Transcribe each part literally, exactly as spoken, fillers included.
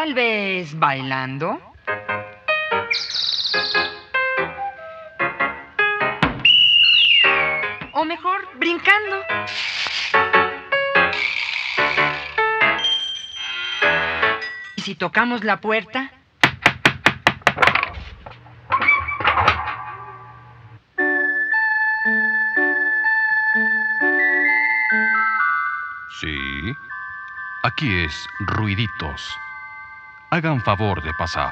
Tal vez bailando. O mejor, brincando. ¿Y si tocamos la puerta? Sí. Aquí es Ruiditos. Hagan favor de pasar.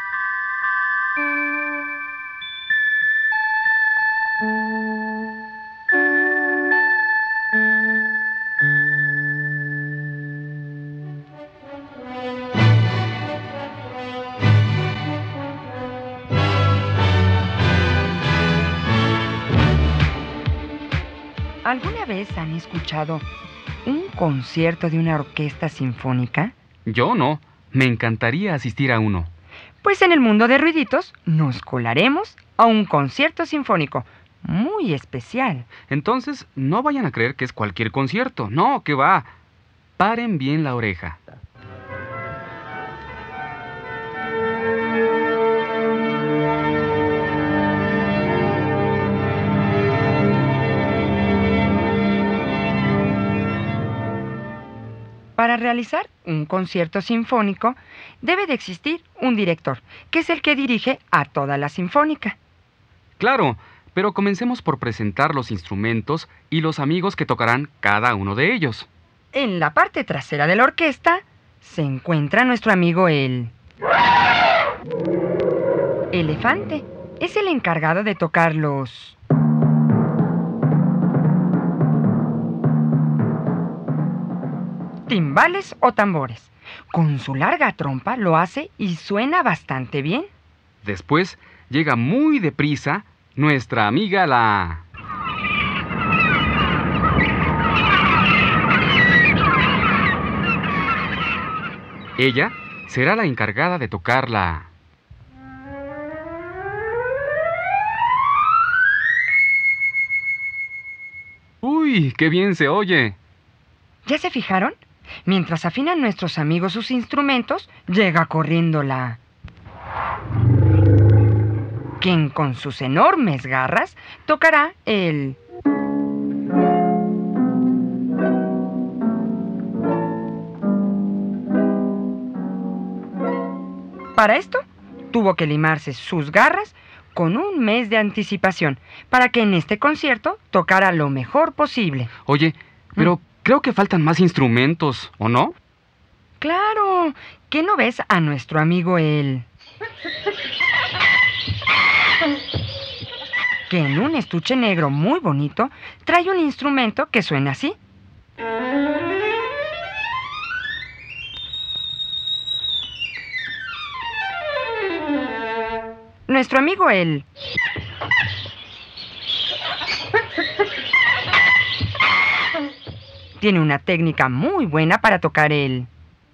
¿Alguna vez han escuchado un concierto de una orquesta sinfónica? Yo no. Me encantaría asistir a uno. Pues en el mundo de Ruiditos nos colaremos a un concierto sinfónico muy especial. Entonces, no vayan a creer que es cualquier concierto. No, que va. Paren bien la oreja. Para realizar un concierto sinfónico debe de existir un director, que es el que dirige a toda la sinfónica. Claro, pero comencemos por presentar los instrumentos y los amigos que tocarán cada uno de ellos. En la parte trasera de la orquesta se encuentra nuestro amigo el elefante. Es el encargado de tocar los timbales o tambores. Con su larga trompa lo hace y suena bastante bien. Después llega muy deprisa nuestra amiga la... Ella será la encargada de tocar la... ¡Uy, qué bien se oye! ¿Ya se fijaron? Mientras afinan nuestros amigos sus instrumentos, llega corriendo la... quien con sus enormes garras tocará el... Para esto, tuvo que limarse sus garras con un mes de anticipación para que en este concierto tocara lo mejor posible. Oye, pero... ¿Mm? Creo que faltan más instrumentos, ¿o no? ¡Claro! ¿Qué no ves a nuestro amigo el... que en un estuche negro muy bonito trae un instrumento que suena así? Nuestro amigo el... tiene una técnica muy buena para tocar el...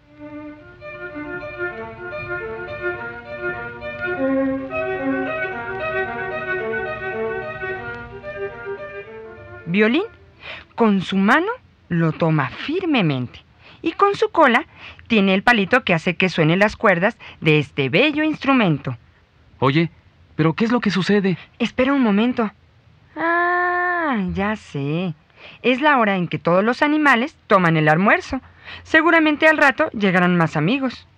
violín. Con su mano lo toma firmemente y con su cola tiene el palito que hace que suenen las cuerdas de este bello instrumento. Oye, ¿pero qué es lo que sucede? Espera un momento. Ah, ya sé. Es la hora en que todos los animales toman el almuerzo. Seguramente al rato llegarán más amigos.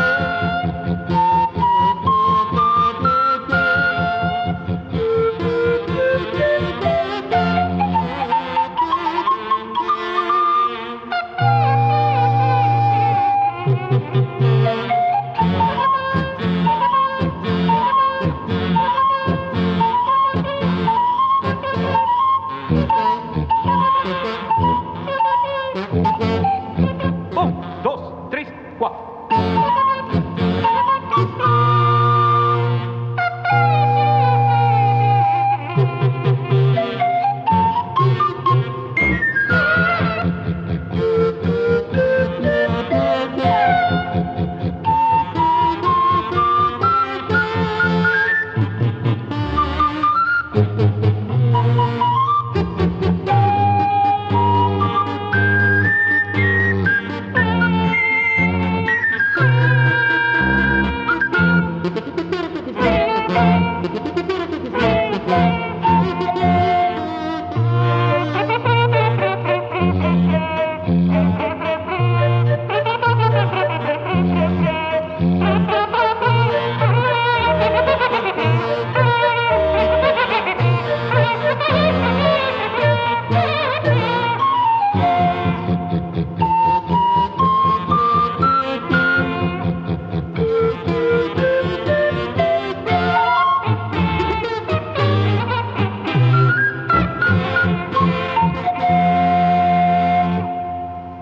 Un, dos, tres, cuatro.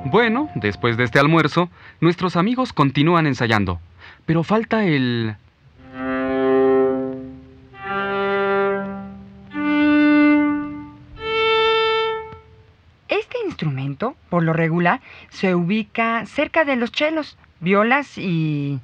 Bueno, después de este almuerzo, nuestros amigos continúan ensayando, pero falta el... Este instrumento, por lo regular, se ubica cerca de los chelos, violas y...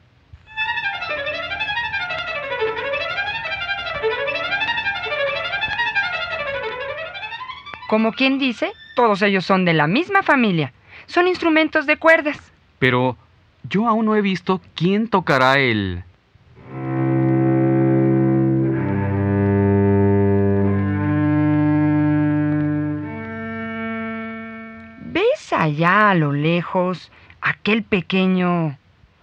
Como quien dice, todos ellos son de la misma familia. Son instrumentos de cuerdas. Pero yo aún no he visto quién tocará el... ¿Ves allá a lo lejos aquel pequeño...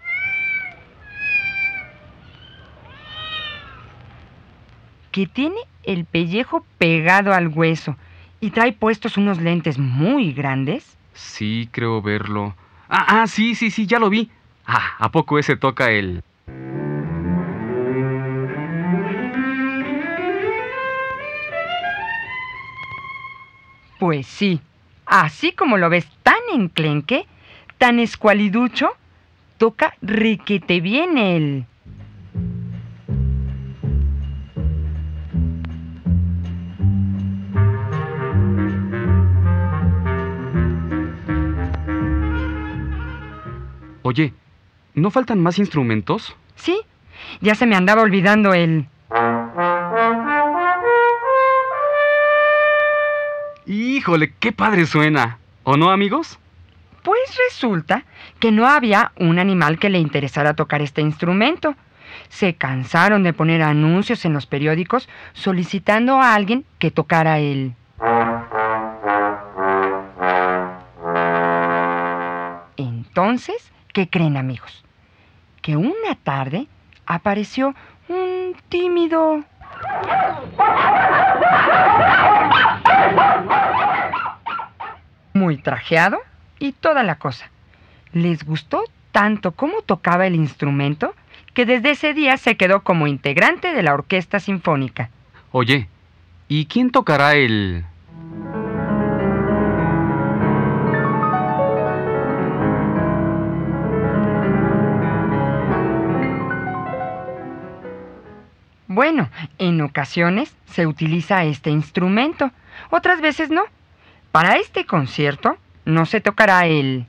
que tiene el pellejo pegado al hueso y trae puestos unos lentes muy grandes? Sí, creo verlo. Ah, ah, sí, sí, sí, ya lo vi. Ah, ¿a poco ese toca el...? Pues sí, así como lo ves tan enclenque, tan escualiducho, toca riquete bien el... Oye, ¿no faltan más instrumentos? Sí, ya se me andaba olvidando el... ¡Híjole, qué padre suena! ¿O no, amigos? Pues resulta que no había un animal que le interesara tocar este instrumento. Se cansaron de poner anuncios en los periódicos solicitando a alguien que tocara el... Entonces, ¿qué creen, amigos? Que una tarde apareció un tímido... muy trajeado y toda la cosa. Les gustó tanto cómo tocaba el instrumento que desde ese día se quedó como integrante de la orquesta sinfónica. Oye, ¿y quién tocará el...? Bueno, en ocasiones se utiliza este instrumento, otras veces no. Para este concierto no se tocará el...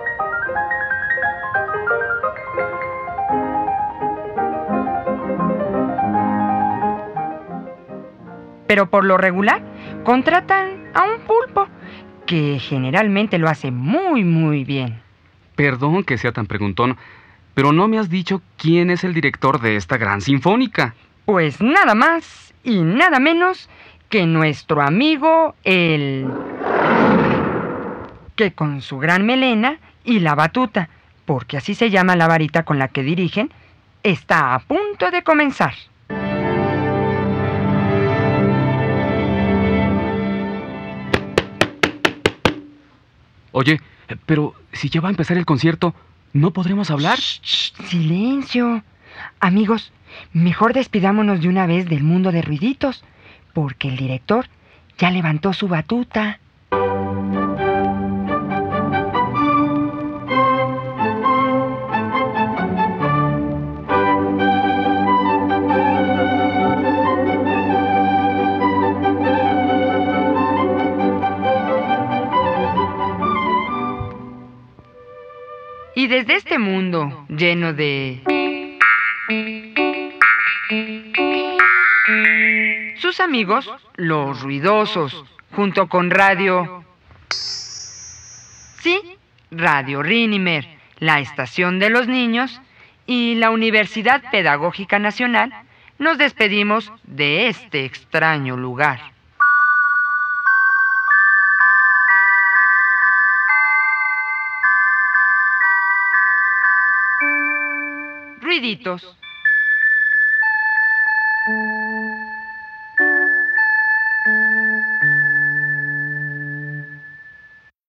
Pero por lo regular contratan a un pulpo, que generalmente lo hace muy muy bien. Perdón que sea tan preguntón, pero no me has dicho quién es el director de esta gran sinfónica. Pues nada más y nada menos que nuestro amigo el... que con su gran melena y la batuta, porque así se llama la varita con la que dirigen, está a punto de comenzar. Oye, pero si ya va a empezar el concierto, ¿no podremos hablar? Shh, shh, silencio. Amigos, mejor despidámonos de una vez del mundo de ruiditos, porque el director ya levantó su batuta. Y desde este mundo lleno de... sus amigos, los ruidosos, junto con Radio... Sí, Radio Rínimer, la Estación de los Niños y la Universidad Pedagógica Nacional, nos despedimos de este extraño lugar. Ruiditos.